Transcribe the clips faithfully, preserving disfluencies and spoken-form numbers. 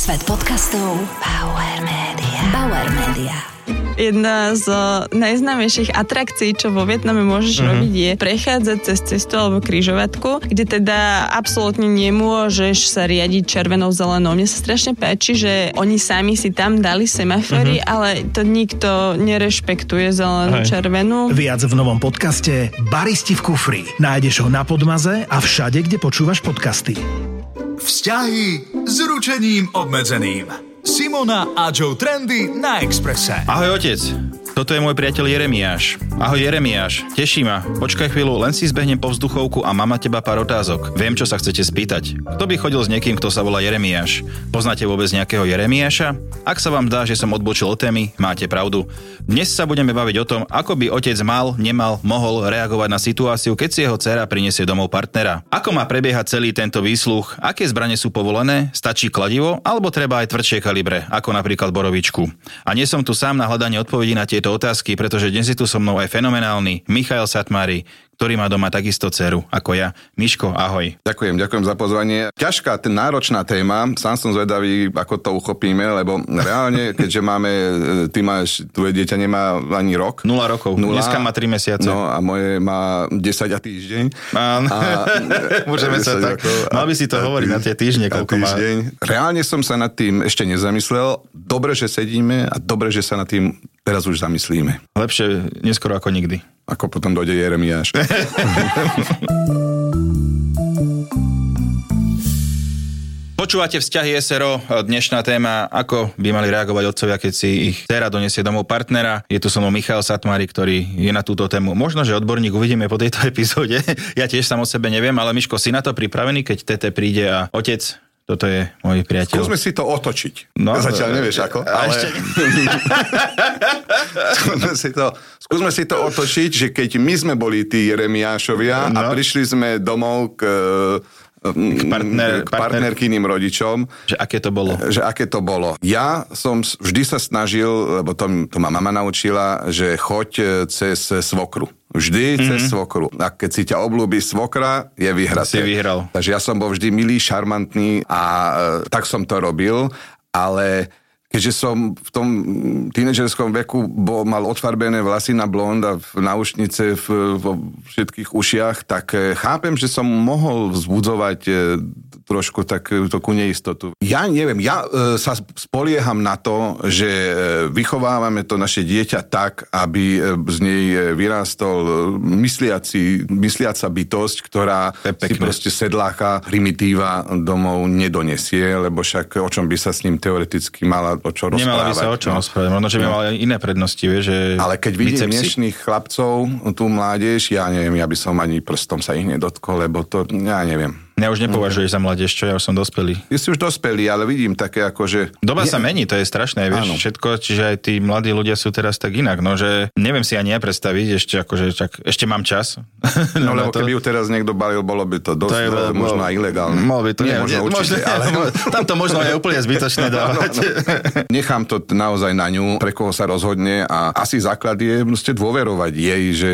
Svet podcastov Bauer Media. Bauer Media. Jedna z najznámejších atrakcií, čo vo Vietname môžeš mm-hmm. robiť, je prechádzať cez cestu alebo križovatku, kde teda absolútne nemôžeš sa riadiť červenou, zelenou. Mne sa strašne páči, že oni sami si tam dali semafory, mm-hmm. ale to nikto nerešpektuje zelenú, Hej. červenú. Viac v novom podcaste Baristi v kufri. Nájdeš ho na Podmaze a všade, kde počúvaš podcasty. Vzťahy s ručením obmedzeným. Simona a Joe Trendy na Expresse. Ahoj otec, toto je môj priateľ Jeremiáš. Ahoj Jeremiáš, teší ma. Počkaj chvíľu, len si zbehnem po vzduchovku a mám na teba pár otázok. Viem, čo sa chcete spýtať. Kto by chodil s niekým, kto sa volá Jeremiáš? Poznáte vôbec nejakého Jeremiáša? Ak sa vám zdá, že som odbočil od témy, máte pravdu. Dnes sa budeme baviť o tom, ako by otec mal, nemal, mohol reagovať na situáciu, keď si jeho dcéra prinesie domov partnera. Ako má prebiehať celý tento výsluch? Aké zbrane sú povolené? Stačí kladivo? Alebo treba aj tvrdšie kalibre, ako napríklad borovičku? A nie som tu sám na hľadanie odpovedí na tieto otázky, pretože dnes je tu so mnou aj fenomenálny Michael Satmári, ktorý má doma takisto dceru ako ja. Miško, ahoj. Ďakujem, ďakujem za pozvanie. Ťažká, náročná téma, sám som zvedavý, ako to uchopíme, lebo reálne, keďže máme, ty máš, tvoje dieťa nemá ani rok. Nula rokov, Nula, dneska má tri mesiace. No a moje má desať a týždeň. Áno, môžeme sa tak, rokov, mal by si to hovoriť na tie týždne, koľko má. Reálne som sa nad tým ešte nezamyslel. Dobre, že sedíme a dobre, že sa nad tým teraz už zamyslíme. Lepšie neskoro ako nikdy. Ako potom dojde Jeremiáš. Počúvate Vzťahy es er o, dnešná téma, ako by mali reagovať otcovia, keď si ich dcéra donesie domov partnera. Je tu so mnou Michal Satmári, ktorý je na túto tému. Možno, že odborník, uvidíme po tejto epizóde. Ja tiež sám o sebe neviem, ale Miško, si na to pripravený, keď tete príde a otec... Toto je môj priateľ. Skúsme si to otočiť. No, Zatiaľ nevieš ako, ale... Ešte... skúsme, si to, skúsme si to otočiť, že keď my sme boli tí Jeremiášovia no. a prišli sme domov k... K, partner, k partnerkyným rodičom. Že aké to bolo? Že aké to bolo. Ja som vždy sa snažil, lebo to, to ma mama naučila, že choď cez svokru. Vždy mm-hmm. cez svokru. A keď si ťa obľúbi svokra, je vyhraté. Si vyhral. Takže ja som bol vždy milý, šarmantný a e, tak som to robil, ale... Keďže som v tom tínedžerskom veku bol, mal odfarbené vlasy na blond a náušnice v, vo všetkých ušiach, tak chápem, že som mohol vzbudzovať trošku takú neistotu. Ja neviem, ja e, sa spolieham na to, že vychovávame to naše dieťa tak, aby z nej vyrástol mysliaci, mysliaca bytosť, ktorá si proste sedláka, primitíva domov nedonesie, lebo však o čom by sa s ním teoreticky mala o čo rozprávať. Nemala by sa o čom no. rozprávať, možno, že by no. mala iné prednosti, vieš, že... Ale keď vidím dnešných chlapcov, tú mládež, ja neviem, ja by som ani prstom sa ich nedotkol, lebo to, ja neviem. Ja už nepovažuješ za mládež, čo? Ja už som dospelý. Ty si už dospelý, ale vidím také ako, že... Doba je... sa mení, to je strašné, vieš, áno. Všetko, čiže aj tí mladí ľudia sú teraz tak inak, no, že neviem si ani ja predstaviť, ešte akože, čak, ešte mám čas. No, lebo to... keby ju teraz niekto balil, bolo by to dosť, to je, bolo, možno aj ilegálne. Mohol by to, nie, možno nie, určite, možno, ale... Tam to možno je úplne zbytočné dávať. No, no. Nechám to naozaj na ňu, pre koho sa rozhodne a asi základ je proste dôverovať jej, že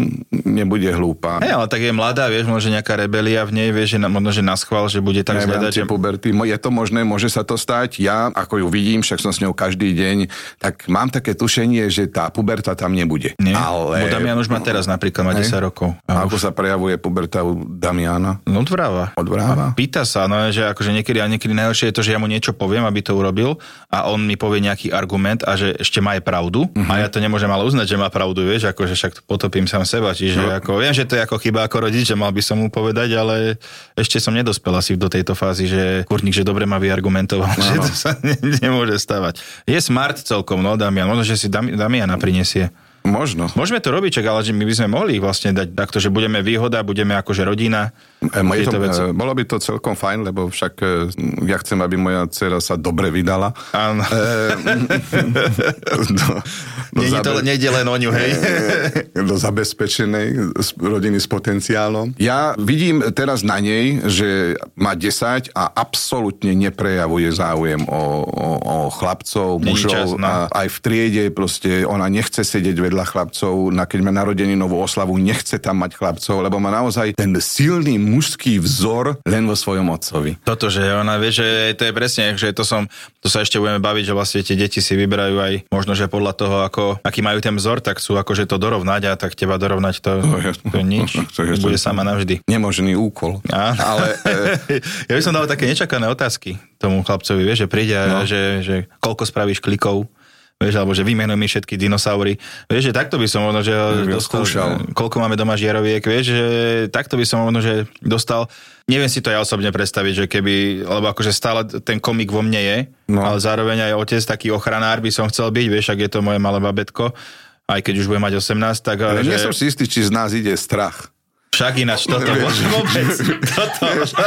nebude hlúpa. Hej, ale tak je mladá, vieš, možno nejaká rebelia v nej, vieš, že na, možno, že naschvál, že bude tak zľadať. Že... puberty. Je to možné, môže sa to stať. Ja, ako ju vidím, však som s ňou každý deň, tak mám také tušenie, že tá puberta tam nebude. Nie? Ale... Bo Damian už má teraz napríklad, má desať rokov. A ako sa prejavuje puberta u Damiana? No odvráva. Odvráva. Pýta sa, no, že akože niekedy, a niekedy najhoršie je to, že ja mu niečo poviem, aby to urobil a on mi povie nejaký argument a že ešte má aj pravdu uh-huh. a ja to nemôžem ale uznať, že má pravdu, vieš, akože však potopím sám seba, čiže no. ako, viem, že to je ako chyba ako rodič, že mal by som mu povedať, ale ešte som nedospel asi do tejto fázy, že kurník, že dobre ma vyargumentoval, no. že to sa ne, nemôže stávať. Je smart celkom, no Damian, možno, že si Dam, Damiana prinesie. Možno. Môžeme to robiť, čak, ale že my by sme mohli vlastne dať takto, že budeme výhoda, budeme akože rodina. E, to, e, bolo by to celkom fajn, lebo však e, ja chcem, aby moja dcera sa dobre vydala. Áno. E, do, do zabe- to, nejde len o ňu, hej? E, do zabezpečenej rodiny s potenciálom. Ja vidím teraz na nej, že má desať a absolútne neprejavuje záujem o, o, o chlapcov, mužov. Čas, no. A aj v triede proste ona nechce sedieť vedľa chlapcov, na keď má narodeninovú oslavu, nechce tam mať chlapcov, lebo má naozaj ten silný mužský vzor len vo svojom otcovi. Toto, že ona vie, že to je presne, že to som, to sa ešte budeme baviť, že vlastne tie deti si vyberajú aj možno, že podľa toho, ako, aký majú ten vzor, tak sú akože to dorovnať a tak teba dorovnať to, to nič. To bude sama navždy. Nemožný úkol. A, ale e... ja by som dal také nečakané otázky tomu chlapcovi, vieš, že príde a no. že, že koľko spravíš klikov, vieš, alebo že vymenuj mi všetky dinosaury. Vieš, že takto by som možno, že dostal, koľko máme doma žiaroviek, vieš, že takto by som možno, že dostal. Neviem si to ja osobne predstaviť, že keby, lebo akože stále ten komik vo mne je, no. ale zároveň aj otec, taký ochranár by som chcel byť, vieš, ak je to moje malé babetko, aj keď už bude mať osemnásť, tak... Ale že... nie som si istý, či z nás ide strach. Však ináč, toto môže vôbec. Toto.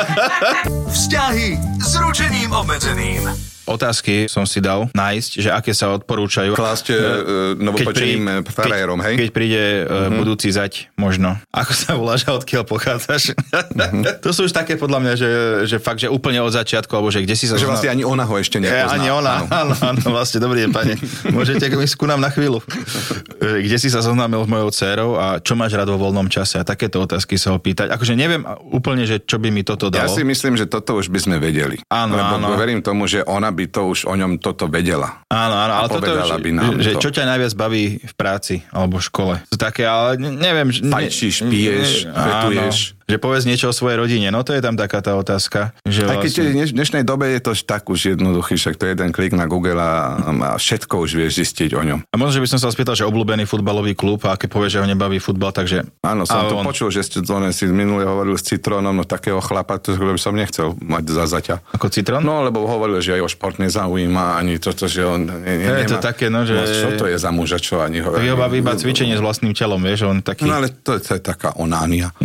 Vzťahy s ručením obmedzeným. Otázky som si dal nájsť, že aké sa odporúčajú. Klásť uh, novopočeným frajerom, hej? Keď príde uh, uh-huh. budúci zať, možno. Ako sa voláš a odkiaľ pochádzaš? Uh-huh. To sú už také podľa mňa, že, že fakt, že úplne od začiatku, alebo že kde si sa... Že vlastne ani ona ho ešte nepozná. Ani ona, áno, áno, áno vlastne, dobrý deň, pane. Môžete ísť ku nám na chvíľu. Kde si sa zoznámil s mojou dcérou a čo máš rád vo voľnom čase? A takéto otázky sa opýtať. Akože neviem úplne, že čo by mi toto dalo. Ja si myslím, že toto už by sme vedeli. Áno, lebo áno. verím tomu, že ona by to už o ňom toto vedela. Áno, áno, ale toto už, by nám že to. Čo ťa najviac baví v práci alebo v škole. To také, ale neviem. Fajčíš, piješ, fetuješ. Že povedz niečo o svojej rodine, no to je tam taká tá otázka. Že Aj keď vlastne... v dnešnej dobe je to tak už jednoduchý, však to je jeden klik na Google a, a všetko už vieš zistiť o ňom. A možno, že by som sa spýtal, že obľúbený futbalový klub a keď povie, že ho nebaví futbal, takže... Áno, som to on... počul, že ste to si minule hovoril s Citrónom, no takého chlapa, to by som nechcel mať za zaťa. Ako Citrón? No, lebo hovoril, že aj o šport nezaujíma, ani toto, že on ne, ne, je to také, no, že... No, čo to je za muža, čo ani hovorí? Jeho baví iba cvičenie s vlastným telom, vieš, on taký... No, ale to, to je taká onánia.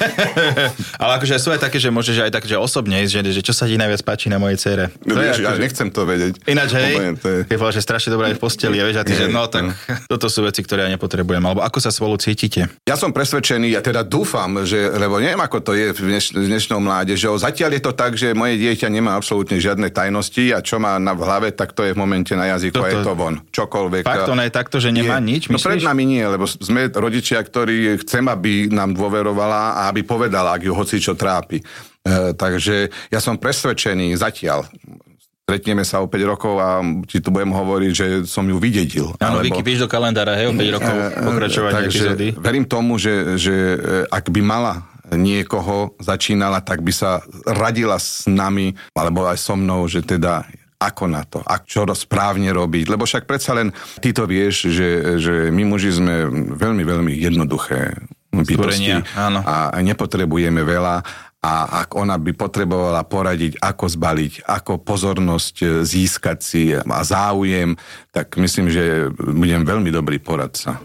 Ale akože sú aj také, že môžeš aj tak, že osobne ísť, že, že čo sa ti najviac páči na mojej dcére. No, vieš, ja akože... nechcem to vedieť. Ináč, hej, je... je povedal, že strašne dobrá je v posteli a vieš, a ty, že no tak, toto sú veci, ktoré ja nepotrebujem. Alebo ako sa spolu cítite? Ja som presvedčený, ja teda dúfam, že, lebo neviem, ako to je v dneš, dnešnou mládežou. Zatiaľ je to tak, že moje dieťa nemá absolútne žiadne tajnosti a čo má na v hlave, tak to je v momente na jazyku toto... a je to von. Čokoľvek. Fakt to nie je takto, že nemá nie. nič, myslíš? myslíš? No pred nami nie, lebo sme rodičia, ktorí chcem, aby nám dôverovala a aby povedala, ak ju hocičo trápi. E, takže ja som presvedčený zatiaľ. Stretneme sa o päť rokov a ti tu budem hovoriť, že som ju vydedil. Áno, Viki, píš do kalendára, hej, o päť rokov pokračovanie epizódy. Verím tomu, že, že ak by mala niekoho, začínala, tak by sa radila s nami, alebo aj so mnou, že teda ako na to, a čo správne robiť. Lebo však predsa len ty to vieš, že, že my muži sme veľmi, veľmi jednoduché bytosti a nepotrebujeme veľa. A ak ona by potrebovala poradiť, ako zbaliť, ako pozornosť získať si a záujem, tak myslím, že budem veľmi dobrý poradca.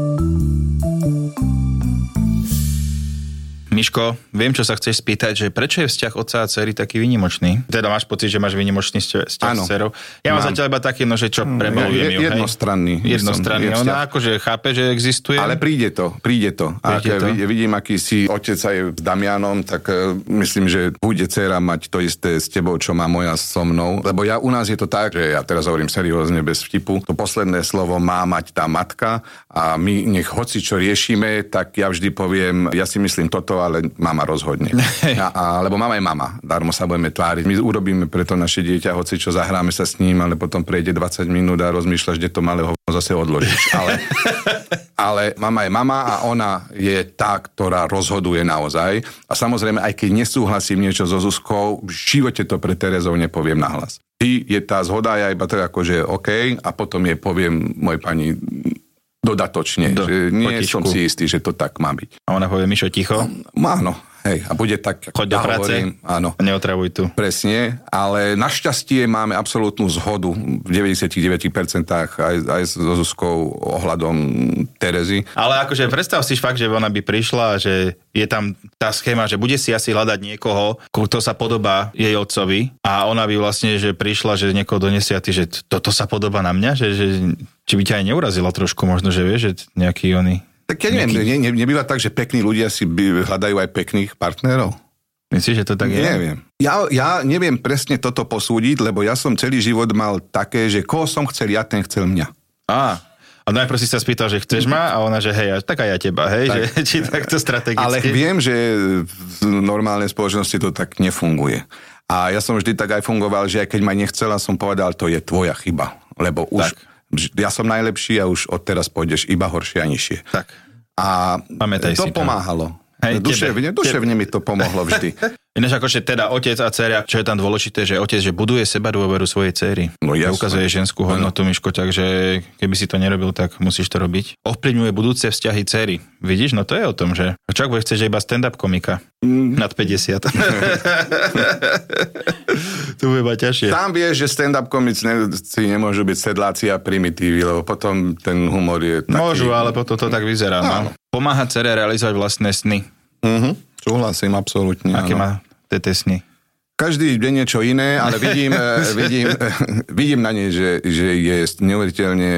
Miško, viem, čo sa chceš spýtať, že prečo je vzťah otca a dcery taký výnimočný? Teda máš pocit, že máš výnimočný vzťah s dcerou? Ja mám zatiaľ iba taký, no, že čo prebalujem ju, jednostranný. Jednostranný. Ona akože chápe, že existuje. Ale príde to, príde to. A keď to? vidím, aký si otec aj s Damianom, tak uh, myslím, že bude dcera mať to isté s tebou, čo má moja so mnou. Lebo ja u nás je to tak, že ja teraz hovorím seriózne, bez vtipu. To posledné slovo má mať tá matka a my nech hoci čo riešime, tak ja vždy poviem, ja si myslím toto, ale mama rozhodne. A, a, lebo mama je mama. Darmo sa budeme tváriť. My urobíme preto naše dieťa, hoci čo zahráme sa s ním, ale potom prejde dvadsať minút a rozmýšľaš, kde to malé hovno zase odložíš. Ale, ale mama je mama a ona je tá, ktorá rozhoduje naozaj. A samozrejme, aj keď nesúhlasím niečo so Zuzkou, v živote to pre Terezou nepoviem nahlas. Ty je tá zhoda, ja iba tak akože OK, a potom jej poviem, môj pani, dodatočne, Do, že nie potičku. Som si istý, že to tak má byť. A ona povie, Mišo, ticho? Áno, hej, a bude tak... Choď do práce, áno. Neotravuj tu. Presne, ale našťastie máme absolútnu zhodu v deväťdesiatdeväť percent aj, aj so Zuzkou ohľadom Terezy. Ale akože predstav si fakt, že ona by prišla, že je tam tá schéma, že bude si asi hľadať niekoho, kto sa podobá jej otcovi a ona by vlastne, že prišla, že niekoho donesie a ty, že toto sa podobá na mňa, že... že či by ťa aj neurazila trošku, možno, že vieš, že nejaký oný... Tak ja neviem, nejaký... ne, ne, nebýva tak, že pekní ľudia si by, hľadajú aj pekných partnerov? Myslíš, že to tak je? Neviem. Ja, ja neviem presne toto posúdiť, lebo ja som celý život mal také, že koho som chcel ja, ten chcel mňa. Á, A najprv si sa spýtal, že chceš ma a ona, že hej, tak aj ja teba, hej, tak. Že, či takto strategicky. Ale viem, že v normálnej spoločnosti to tak nefunguje. A ja som vždy tak aj fungoval, že aj keď ma nechcela, som povedal, to je tvoja chyba. Lebo už tak. Ja som najlepší a už odteraz pôjdeš iba horšie a nižšie. Tak. A pamätaj to si pomáhalo. Hej, duševne, tebe, duševne tebe. mi to pomohlo vždy. Ináč akože teda otec a dcera, čo je tam dôležité, že otec, že buduje seba dôveru svojej dcery. No jasné. Ukazuje ženskú hodnotu, no. Miško, takže keby si to nerobil, tak musíš to robiť. Ovplyvňuje budúce vzťahy dcery. Vidíš, no to je o tom, že čo ak bude chceš iba stand-up komika mm. nad päťdesiat. To bude mať ťažšie. Tam vieš, že stand-up komici nemôžu byť sedláci a primitívy, lebo potom ten humor je taký... Môžu, ale potom to tak vyzerá. No. Pomáha dcere realizovať vlastné sny. Mhm, súhlasím, absolútne. Aké má tie sny? Každý deň niečo iné, ale vidím, vidím, vidím na nej, že, že je neuveriteľne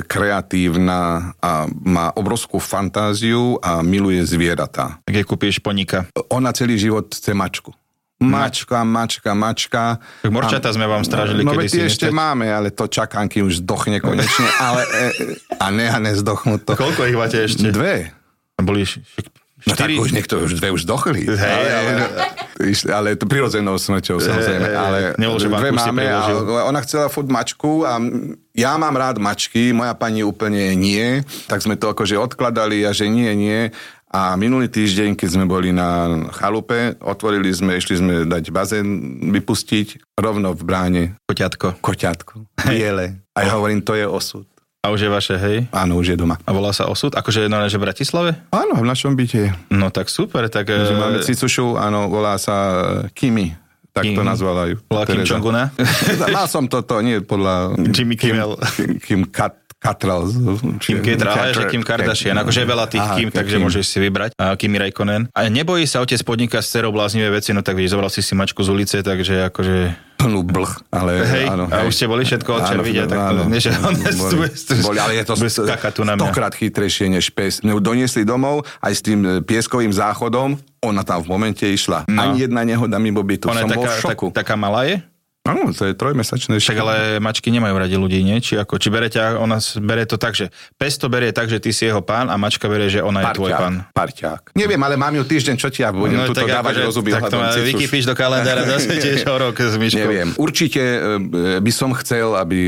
kreatívna a má obrovskú fantáziu a miluje zvieratá. Tak je kúpiš poníka? Ona celý život chce mačku. Mačka, mačka, mačka. Tak morčata sme vám strážili no, kedysi. No ešte máme, ale to čakám, kým už zdochne konečne. ale, a ne, a nezdochnú to. Koľko ich máte ešte? Dve. Boli No tak už niekto, už dve už dochli. Hej, ale, ale, ale to prirodzenou smrťou, samozrejme. Hej, ale dve máme a ona chcela furt mačku a ja mám rád mačky, moja pani úplne nie, tak sme to akože odkladali a že nie, nie. A minulý týždeň, keď sme boli na chalupe, otvorili sme, išli sme dať bazén vypustiť, rovno v bráne. Koťatko. Koťatko. Biele. A ja hovorím, to je osud. A už je vaše, hej? Áno, už je doma. A volá sa Osud? Akože no, že v Bratislave? Áno, v našom byte. No tak super, tak... Že máme cicušu, áno, volá sa Kimi. Tak Kim. To nazvalajú. Volá Kim Jong-una? Mal som toto, nie podľa... Jimmy Kimmel. Kim, Kim Kat, Katral. Kim Cattrall, že Kim Kardashian. Akože je veľa tých Aha, Kim, takže Kim. Môžeš si vybrať. A Kimi Räikkönen. A nebojí sa otec podniká s dcerou bláznivé veci, no tak vidíš, zobral si si mačku z ulice, takže akože... Plnú blh, ale hej, áno. A už ste boli všetko odčerviť, tak to nie, že on boli, ale je to stokrát chytrejšie než pes. Doniesli domov aj s tým pieskovým záchodom, ona tam v momente išla. No. Ani jedna nehoda mimo bytu. Ona som je bol taká, v šoku. Tak, taká malá je? Áno, to je trojmesačné. Však ale mačky nemajú radi ľudí, nie? Či ako, či bere ťa, ona bere to tak, že pes to berie tak, že ty si jeho pán a mačka berie, že ona je tvoj pán. Parťák. Neviem, ale mám ju týždeň, čo ti ja budem no, tuto dávať rozuby. Tak to vykypíš do kalendára, zase tiež o rok s myškou. Neviem. Určite by som chcel, aby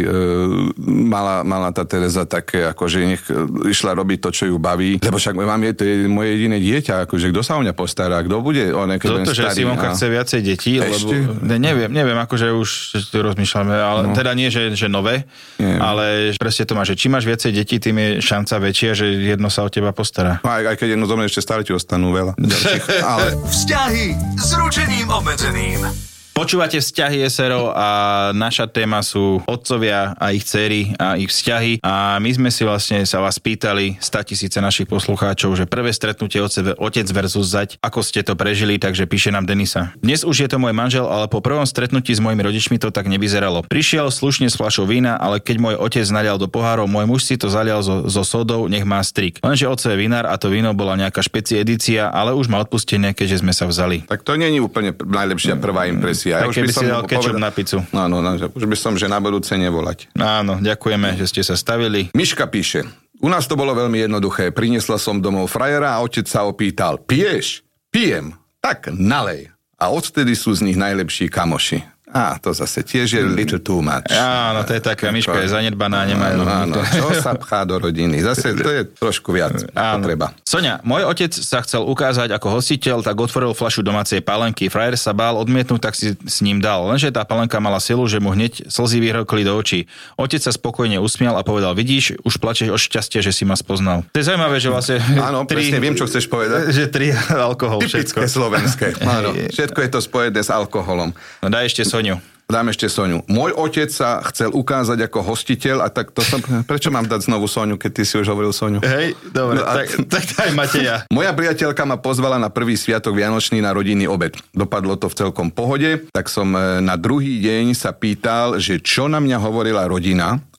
mala, mala tá Tereza také, akože nech išla robiť to, čo ju baví. Lebo však mám je, to je moje jediné dieťa, akože kto sa o mňa postará, kto bude o ne, keď Toto, že starý, Simonka a... chce viacej detí, lebo ne, neviem, neviem, akože už rozmýšľame, ale no. Teda nie, že, že nové, nie. Ale presne to má, že či máš viacej detí, tým je šanca väčšia, že jedno sa o teba postará. Aj, aj keď jedno zomrie, ešte stále ti ostanú veľa. ale... Vzťahy s ručením obmedzeným. Počúvate Vzťahy es er o a naša téma sú otcovia a ich dcery a ich vzťahy a my sme si vlastne sa vás pýtali státisíce našich poslucháčov, že prvé stretnutie otec versus zať, ako ste to prežili, takže píše nám Denisa. Dnes už je to môj manžel, ale po prvom stretnutí s mojimi rodičmi to tak nevyzeralo. Prišiel slušne s fľašou vína, ale keď môj otec nalial do pohárov, môj muž si to zalial zo, zo sodou, nech má strik. Lenže otec je vinár a to víno bola nejaká špeci edícia, ale už má odpustené, keďže sme sa vzali. Tak to nie je úplne najlepšia prvá impresia. Ja už keby si dal kečup na pizzu. Áno, no, už by som, že na budúce nevolať. Áno, ďakujeme, že ste sa stavili. Miška píše, u nás to bolo veľmi jednoduché. Priniesla som domov frajera a otec sa opýtal, piješ? Pijem. Tak nalej. A odtedy sú z nich najlepší kamoši. Á, to zase tiež je little too much. Áno, to je taká, Miška je zanedbaná, nemajú. Áno, čo sa pchá do rodiny? Zase to je trošku viac potreba. Soňa, môj otec sa chcel ukázať ako hostiteľ, tak otvoril fľašu domácej palenky. Frajer sa bál odmietnúť, tak si s ním dal. Lenže tá palenka mala silu, že mu hneď slzy vyhrkli do očí. Otec sa spokojne usmial a povedal, vidíš, už plačeš od šťastia, že si ma spoznal. To je zaujímavé, že vlastne... Áno, tri, presne viem, čo chceš povedať. Že tri alkohol, typické všetko. Slovenské. Áno, všetko je to spojené s alkoholom. No daj ešte Soňu. Dám ešte Soňu. Môj otec sa chcel ukázať ako hostiteľ a tak to som... Prečo mám dať znovu Soňu, keď ty si už hovoril Soňu? Hej, dobre, no, tak, tak daj Mateja. Moja priateľka ma pozvala na prvý sviatok vianočný na rodinný obed. Dopadlo to v celkom pohode, tak som na druhý deň sa pýtal, že čo na mňa hovorila rodina a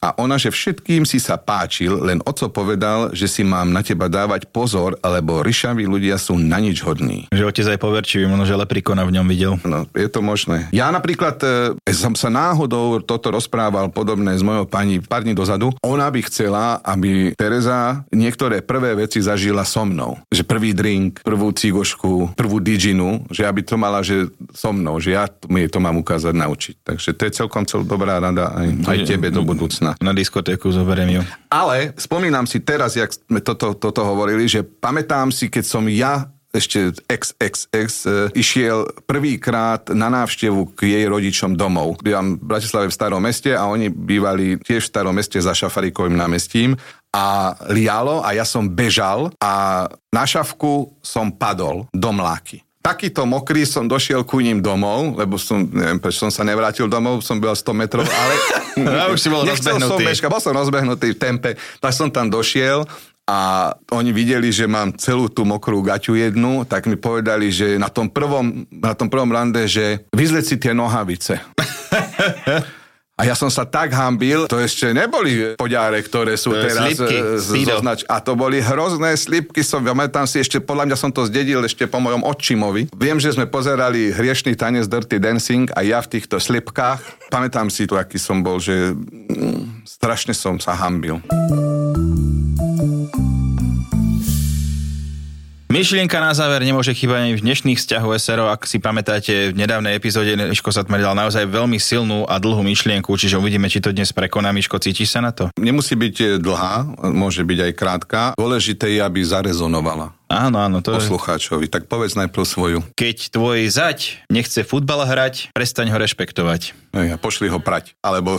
A ona, že všetkým si sa páčil, len oco povedal, že si mám na teba dávať pozor, lebo ryšaví ľudia sú na nič hodní. Že otec aj poverčivý, možno, že leprikona v ňom videl. No, je to možné. Ja napríklad e, som sa náhodou toto rozprával podobné s mojou pani pár dní dozadu. Ona by chcela, aby Tereza niektoré prvé veci zažila so mnou. Že prvý drink, prvú cigošku, prvú didžinu, že aby to mala, že so mnou, že ja mi to mám ukázať, naučiť. Takže to je celkom cel dobrá rada aj, aj tebe do budúcna. Na diskotéku zoberiem ju. Ale spomínam si teraz, jak sme toto, toto hovorili, že pamätám si, keď som ja ešte ex, ex, ex, e, išiel prvýkrát na návštevu k jej rodičom domov. Bývam v Bratislave v Starom meste a oni bývali tiež v Starom meste za Šafarikovým námestím a lialo a ja som bežal a na šavku som padol do mláky. Takýto mokrý som došiel ku ním domov, lebo som, neviem, prečo som sa nevrátil domov, som byl sto metrov, ale ja už si bol rozbehnutý. Som bežka, bol som rozbehnutý v tempe, tak som tam došiel a oni videli, že mám celú tú mokrú gaťu jednu, tak mi povedali, že na tom prvom, na tom prvom rande, že vyzleť si tie nohavice. A ja som sa tak hambil, to ešte neboli poďáre, ktoré sú teraz zoznač. A to boli hrozné slipky, som, pamätám si ešte, podľa mňa som to zdedil ešte po mojom otčimovi. Viem, že sme pozerali hriešný tanec Dirty Dancing a ja v týchto slipkách. Pamätám si tu, aký som bol, že mm, strašne som sa hambil. Myšlienka na záver nemôže chýbať ani v dnešných vzťahoch es er o. Ak si pamätáte, v nedávnej epizóde Miško Satmar dal naozaj veľmi silnú a dlhú myšlienku, čiže uvidíme, či to dnes prekoná. Miško, cítiš sa na to? Nemusí byť dlhá, môže byť aj krátka. Dôležité je, aby zarezonovala. Áno, áno. To poslucháčovi. Tak povedz najprv svoju. Keď tvoj zať nechce futbal hrať, prestaň ho rešpektovať. Ja, pošli ho prať. Alebo...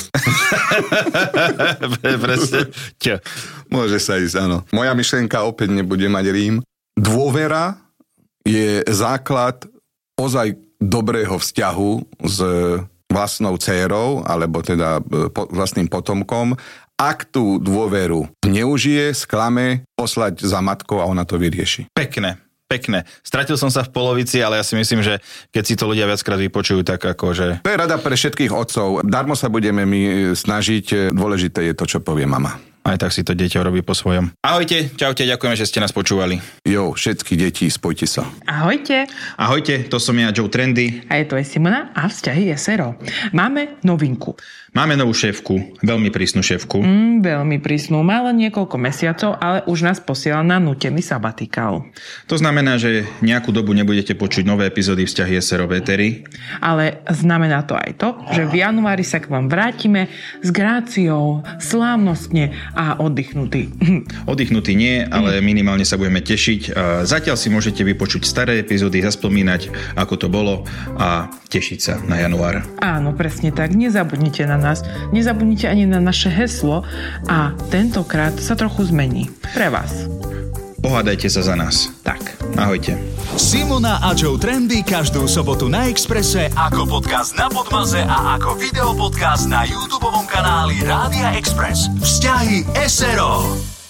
Presne. Môže sa ísť, áno. Moja myšlienka opäť nebude mať rím. Dôvera je základ ozaj dobrého vzťahu s vlastnou dcérou, alebo teda vlastným potomkom. Ak tú dôveru neužije, sklame, poslať za matkou a ona to vyrieši. Pekné. Pekné. Stratil som sa v polovici, ale ja si myslím, že keď si to ľudia viackrát vypočujú, tak akože... To je rada pre všetkých otcov. Darmo sa budeme my snažiť, dôležité je to, čo povie mama. Aj tak si to dieťa robí po svojom. Ahojte, čaute, ďakujeme, že ste nás počúvali. Jo, všetky deti, spojte sa. Ahojte. Ahojte, to som ja, Joe Trendy. A je to aj Simona a vzťahy es er o. Máme novinku. Máme novú šéfku, veľmi prísnu šéfku. Mm, veľmi prísnu, má len niekoľko mesiacov, ale už nás posiela na nútený sabatikál. To znamená, že nejakú dobu nebudete počuť nové epizódy vzťahy es er o v éteri. Ale znamená to aj to, že v januári sa k vám vrátime s gráciou, slávnostne a oddychnutý. Oddychnutý nie, ale minimálne sa budeme tešiť. Zatiaľ si môžete vypočuť staré epizódy, zaspomínať, ako to bolo a tešiť sa na január. Áno, presne tak. Nezabudnite na nás. Nezabudnite ani na naše heslo a tentokrát sa trochu zmení. Pre vás. Pohádajte sa za nás. Tak. Ahojte. Simona a Joe Trendy každú sobotu na Expresse, ako podcast na Podmaze a ako videopodcast na YouTubeovom kanáli Rádia Express. Vzťahy es er o.